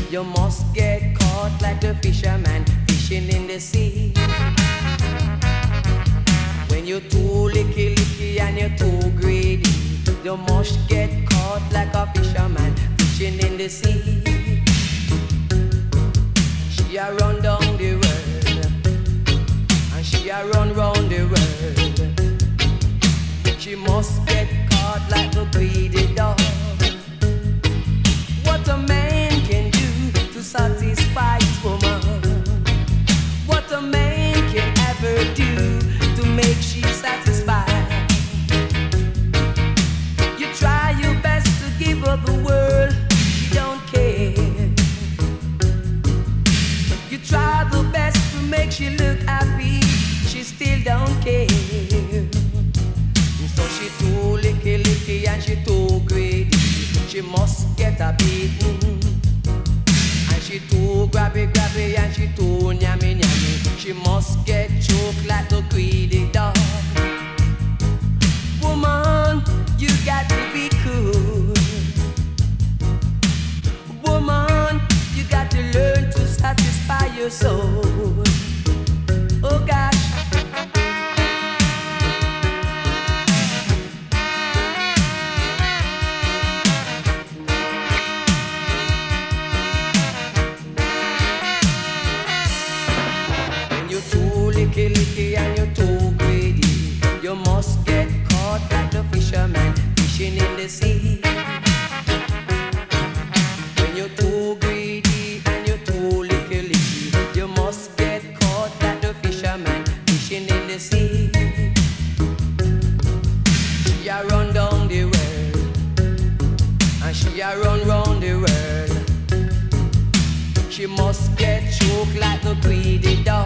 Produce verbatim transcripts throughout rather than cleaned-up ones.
You must get caught like the fisherman fishing in the sea. When you're too licky licky and you're too greedy, you must get caught like a fisherman fishing in the sea. She a run down the world, and she a run round the world. She must get caught like a greedy dog. What a man can do to satisfy his woman, what a man can ever do to make she satisfied. You try your best to give her the world, she don't care. You try the best to make she look happy, she still don't care. So she too licky licky and she too greedy, she must get a beating. And she too grabby grabby and she too nyammy nyammy, she must get choked like a greedy dog. Woman, you got to be cool. Woman, you got to learn to satisfy your soul. Oh gosh. Licky licky and you're too greedy, you must get caught like the fisherman fishing in the sea. When you're too greedy and you're too licky licky, you must get caught like the fisherman fishing in the sea. She a run down the world, and she a run round the world. She must get choked like the greedy dog.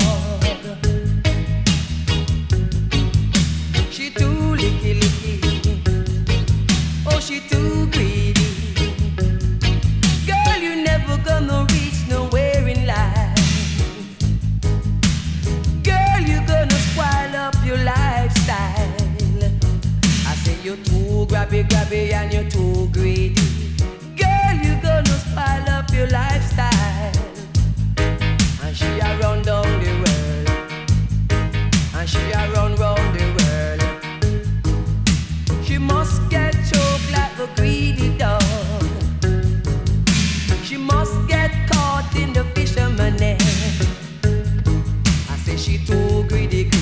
She too licky licky, oh she too greedy. Girl, you never gonna reach nowhere in life. Girl, you gonna spoil up your lifestyle. I say you're too grabby grabby and you're too greedy. Girl, you gonna spoil up your lifestyle. And she a run down the world, and she a run round the world. She must get choked like a greedy dog. She must get caught in the fisherman net. I say she too greedy,